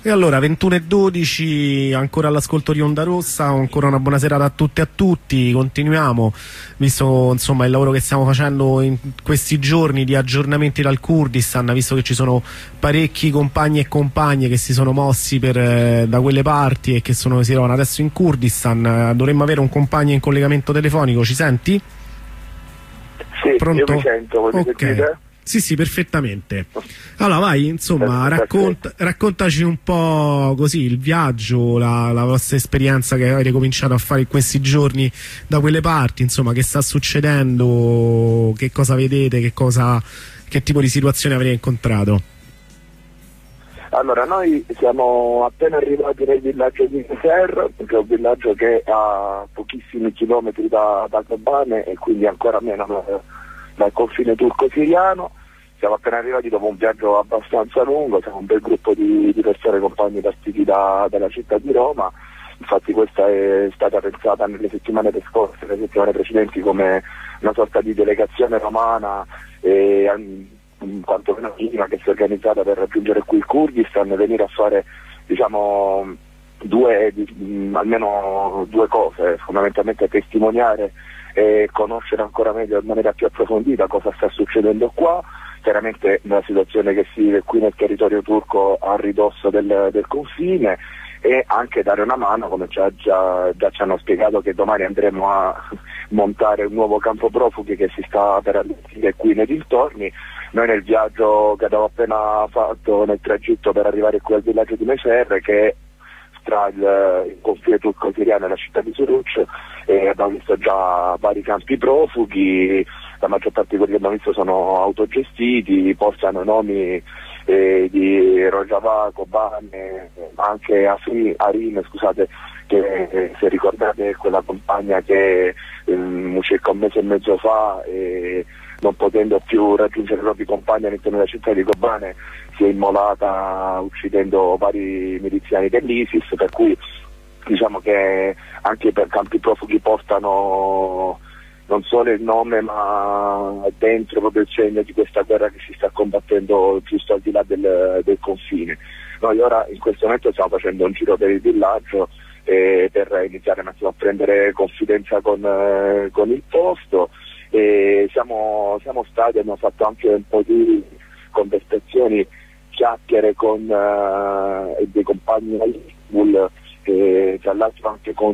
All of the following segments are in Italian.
E allora 21:12, ancora all'ascolto di Onda Rossa, ancora una buona serata a tutte e a tutti. Continuiamo, visto insomma il lavoro che stiamo facendo in questi giorni di aggiornamenti dal Kurdistan, visto che ci sono parecchi compagni e compagne che si sono mossi da quelle parti e che si trovano adesso in Kurdistan. Dovremmo avere un compagno in collegamento telefonico, ci senti? Sì, pronto? Io mi sento, voi mi sentite? Sì, perfettamente. Allora vai, insomma, raccontaci un po' così il viaggio, la vostra esperienza che avete cominciato a fare in questi giorni da quelle parti, insomma, che sta succedendo, che cosa vedete, che tipo di situazione avete incontrato. Allora, noi siamo appena arrivati nel villaggio di Ser, che è un villaggio che è a pochissimi chilometri da Kobane e quindi ancora meno dal confine turco-siriano. Siamo appena arrivati dopo un viaggio abbastanza lungo, siamo un bel gruppo di persone, compagni partiti dalla città di Roma. Infatti questa è stata pensata nelle settimane scorse, nelle settimane precedenti, come una sorta di delegazione romana quantomeno minima, che si è organizzata per raggiungere qui il Kurdistan e venire a fare, diciamo, almeno due cose, fondamentalmente testimoniare e conoscere ancora meglio in maniera più approfondita cosa sta succedendo qua, chiaramente nella situazione che si vive qui nel territorio turco a ridosso del confine, e anche dare una mano, come già ci hanno spiegato, che domani andremo a montare un nuovo campo profughi che si sta per allestire qui nei dintorni. Noi nel viaggio che abbiamo appena fatto, nel tragitto per arrivare qui al villaggio di Meser, che è tra il confine turco-siriano e la città di Suruc, abbiamo visto già vari campi profughi, la maggior parte di quelli che abbiamo visto sono autogestiti, portano nomi di Rojava, Kobane, ma anche Arin, scusate, che se ricordate quella compagna che circa un mese e mezzo fa, non potendo più raggiungere i propri compagni all'interno della città di Kobane, si è immolata uccidendo vari miliziani dell'ISIS, per cui diciamo che anche per campi profughi portano non solo il nome, ma dentro proprio il segno di questa guerra che si sta combattendo giusto al di là del confine. Noi ora in questo momento stiamo facendo un giro per il villaggio per iniziare un attimo a prendere confidenza con il posto, e siamo stati, abbiamo fatto anche un po' di conversazioni, chiacchiere con dei compagni all'Istanbul, tra l'altro anche con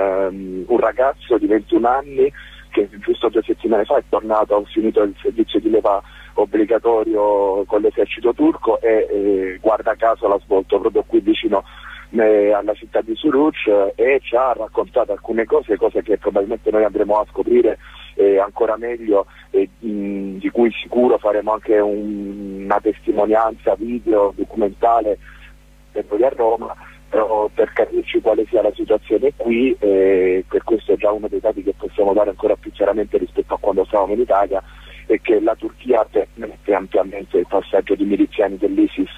un ragazzo di 21 anni che giusto 2 settimane fa è tornato, ha finito il servizio di leva obbligatorio con l'esercito turco e guarda caso l'ha svolto proprio qui vicino alla città di Suruc, e ci ha raccontato alcune cose che probabilmente noi andremo a scoprire ancora meglio, di cui sicuro faremo anche una testimonianza video, documentale per noi a Roma, però per capirci quale sia la situazione qui, per questo è già uno dei dati che possiamo dare ancora più chiaramente rispetto a quando stavamo in Italia, è che la Turchia permette ampiamente il passaggio di miliziani dell'ISIS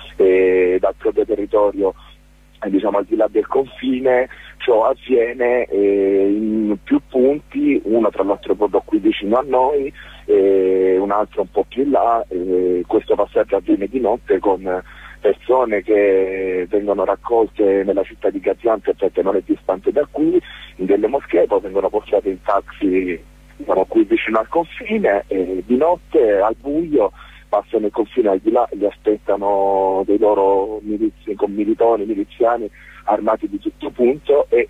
dal proprio territorio diciamo al di là del confine. Ciò avviene in più punti, uno tra l'altro proprio qui vicino a noi, un altro un po' più in là. Questo passaggio avviene di notte con persone che vengono raccolte nella città di Gaziantep, che non è distante da qui, in delle moschee, poi vengono portate in taxi, diciamo, qui vicino al confine, e di notte al buio passano il confine al di là, li aspettano dei loro miliziani armati di tutto punto, e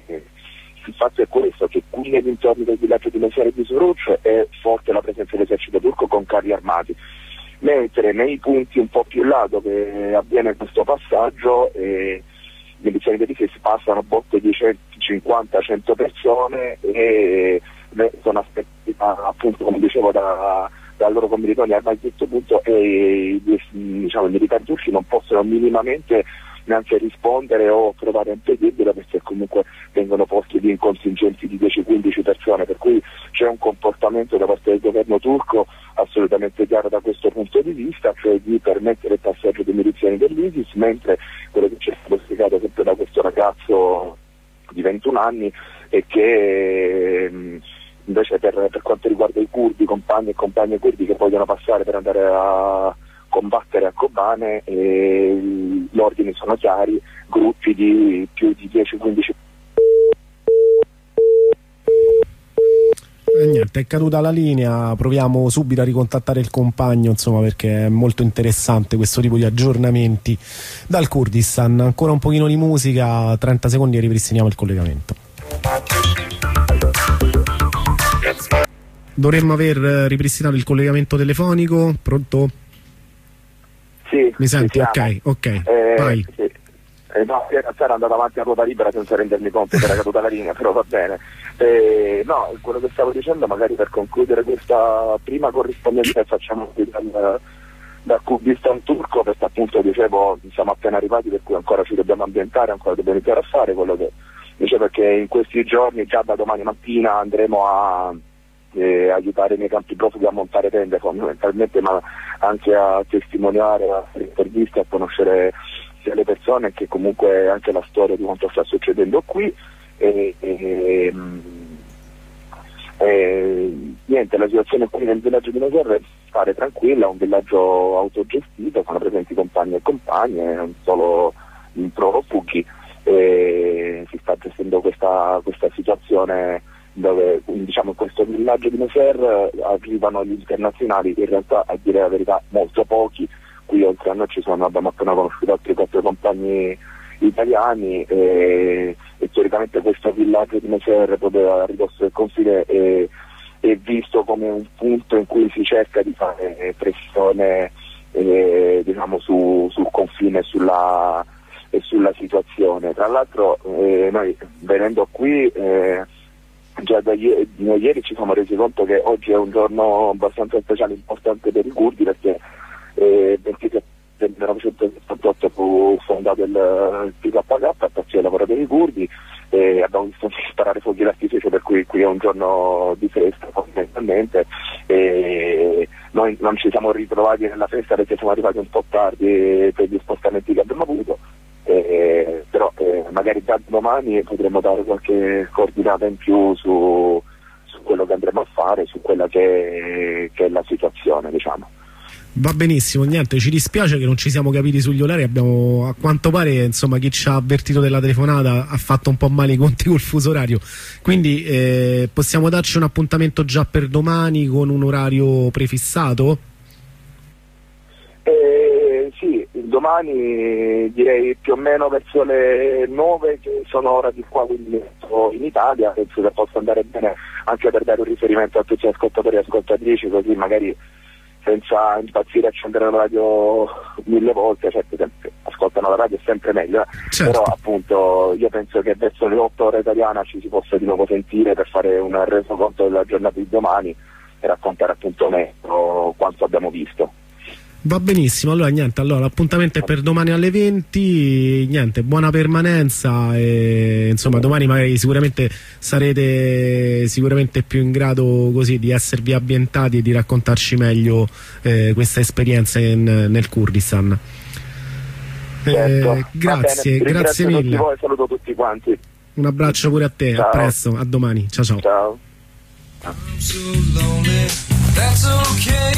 il fatto è questo, che qui nei dintorni del villaggio di Meser e di Suruc è forte la presenza dell'esercito turco con carri armati, mentre nei punti un po' più in là dove avviene questo passaggio i miliziani dell'ISIS passano botte di 50-100 persone e sono aspettati appunto, come dicevo, dal loro commilitoni armati a questo punto, e diciamo, i militari turchi non possono minimamente neanche rispondere o provare a impedirlo, perché comunque vengono posti lì in contingenti di 10-15 persone, per cui c'è un comportamento da parte del governo turco assolutamente chiaro da questo punto di vista, cioè di permettere il passaggio dei miliziani dell'ISIS, mentre quello che ci è stato spiegato sempre da questo ragazzo di 21 anni è che invece per quanto riguarda i curdi, compagni e compagne curdi che vogliono passare per andare a combattere a Kobane, e gli ordini sono chiari, gruppi di più di 10-15. Niente, è caduta la linea, proviamo subito a ricontattare il compagno, insomma, perché è molto interessante questo tipo di aggiornamenti dal Kurdistan. Ancora un pochino di musica, 30 secondi e ripristiniamo il collegamento. Dovremmo aver ripristinato il collegamento telefonico. Pronto? Sì, mi senti? Ok, vai. Sì. No, in realtà era andato avanti a ruota libera senza rendermi conto che era caduta la linea, però va bene. No, quello che stavo dicendo, magari per concludere questa prima corrispondenza che facciamo dal Kurdistan turco, perché appunto dicevo siamo appena arrivati, per cui ancora ci dobbiamo ambientare, ancora dobbiamo iniziare a fare quello che dicevo, che in questi giorni, già da domani mattina, andremo a aiutare nei campi profughi a montare tende fondamentalmente, ma anche a testimoniare, a fare interviste, a conoscere sia le persone che comunque anche la storia di quanto sta succedendo qui. Niente, la situazione qui nel villaggio di Naser pare tranquilla, è un villaggio autogestito, sono presenti compagni e compagne, non solo profughi, si sta gestendo questa situazione dove, diciamo, in questo villaggio di Naser arrivano gli internazionali, in realtà, a dire la verità, molto pochi. Qui oltre a noi abbiamo appena conosciuto altri 4 compagni italiani, e teoricamente questo villaggio di Naser, proprio a ridosso del confine, è visto come un punto in cui si cerca di fare pressione diciamo sul confine e sulla situazione. Tra l'altro noi venendo qui già da ieri ci siamo resi conto che oggi è un giorno abbastanza speciale, importante per i curdi, perché 27 del 1978 fu fondato il PKK, il Partito dei Lavoratori Curdi, e abbiamo visto sparare fuochi d'artificio, per cui qui è un giorno di festa fondamentalmente, e noi non ci siamo ritrovati nella festa perché siamo arrivati un po' tardi per gli spostamenti che abbiamo avuto, però magari da domani potremo dare qualche coordinata in più su quello che andremo a fare, su quella che è la situazione, diciamo. Va benissimo, niente, ci dispiace che non ci siamo capiti sugli orari, abbiamo, a quanto pare, insomma, chi ci ha avvertito della telefonata ha fatto un po' male i conti col fuso orario, quindi possiamo darci un appuntamento già per domani con un orario prefissato? Sì, domani direi più o meno verso le 9, che sono ora di qua, quindi in Italia, penso che possa andare bene anche per dare un riferimento a tutti gli ascoltatori e ascoltatrici, così magari senza impazzire a accendere la radio 1000 volte, certo, ascoltano la radio è sempre meglio, certo. Però appunto io penso che verso le 8 ore italiana ci si possa di nuovo sentire per fare un resoconto della giornata di domani e raccontare appunto meglio quanto abbiamo visto. Va benissimo, allora niente, l'appuntamento è per domani alle 20, niente, buona permanenza e insomma domani magari sicuramente sarete più in grado così di esservi ambientati e di raccontarci meglio questa esperienza nel Kurdistan. Certo. Grazie mille. Voi, saluto tutti quanti. Un abbraccio pure a te, ciao. A presto, a domani, ciao. Ciao.